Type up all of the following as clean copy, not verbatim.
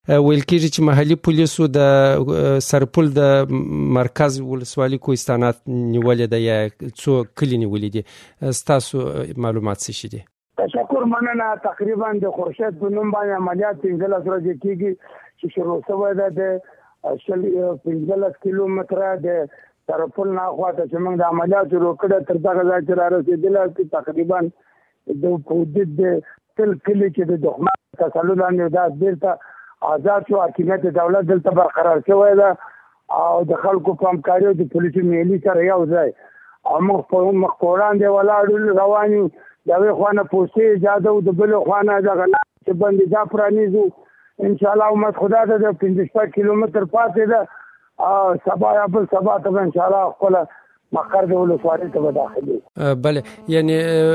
ویل کېږي چې محلي پولیسو د سرپل د مرکز ولسوالي کوهستانات نیولې ده یا څو کلي نیولې دي، ستاسو معلومات څه شي دي؟ تشکر، مننه. تقریبا د خورشید په نوم باندې عملیات 15 ورځې کېږي چې شروع شوی ده د 15 کیلومتره د سرپل نه خواته چې موږ د عملیات شروع کړه تر دغه ځای چې رارسېدلي تقریبا د حدود د تل کلي چې د دښمن تسلط لاندې دا بیرته آزاد شو، حاکمیت دولت دلته برقرار شوی ده او د خلکو په همکاري او د پولیسو ملي سره یو ځای او موږ په مخ په وړاندې ولاړ روان یو. د یوې خوا نه پوستې اجازه او د بلې خوا نه دغه چې بندیزه پرانیزو. انشاءالله امید خدا ته د 15 کیلومتر پاتې ده، سبا یا بل سبا ته به انشاءالله خپله مقر د ولسوالۍ ته به داخلي. بله، یعنی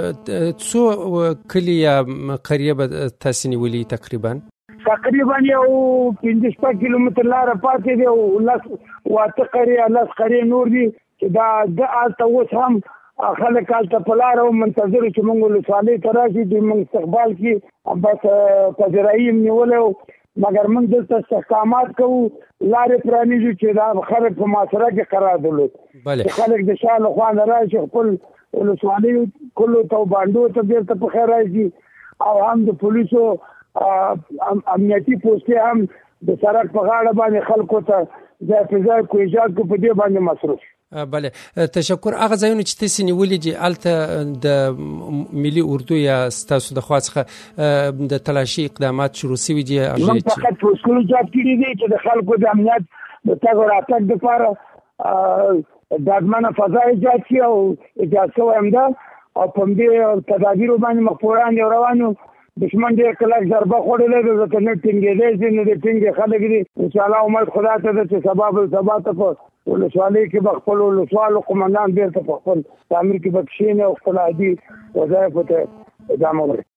څو کلي یا قریه به تاسې نیولي تقریبا؟ تقریبا یو 15 کیلومتر لاره پاتې دی او 8 قریه 10 قریه نور دي چې دا د هلته اوس هم خلک هلته په لاره او منتظر چې موږ ولسوالۍ ته راشي دوی موږ استقبال کړي. بس پذیرایي یې نیولی وو مګر موږ دلته استحکامات کوو، لارې پرانیزو چې دا خلک په محاصره کې قرار درلود چې خلک د شا له خوا نه راشي خپل ولسوالۍ کلو ته او بانډو ته بیرته په خیر راشي او هم د پولیسو امنیتي پوستې هم د سړک په غاړه باندې خلکو ته ځای په ځای کوهجات کو په دې باندې مصروف. بله، تشکر. هغه ځایونه چې تاسې نیولي دي هلته د ملي اردو یا ستاسو د خوا څخه د تلاشي اقدامات شروع شوي دي؟ موږ فقط پوسټونه ایجاد کړي دي چې د خلکو د امنیت د تګ او راتګ دپاره ډاډمنه فضا ایجاد شي او ایجاد شوی هم ده او په همدې تدابیرو باندې مخ په وړاندې روان یو. دشمن ډېر کلک ضربه خوړلی ده، ځکه نه ټینګېدی شي نه د ټینګې خلک دي. انشاءالله امید خدا ته ده چې سبا بل سبا ته په ولسوالۍ کې به خپل ولسوالو قمندان بېرته په خپل تعمیر کې به کښېني او خپل عادي وظایفو ته ادامه ورکړي.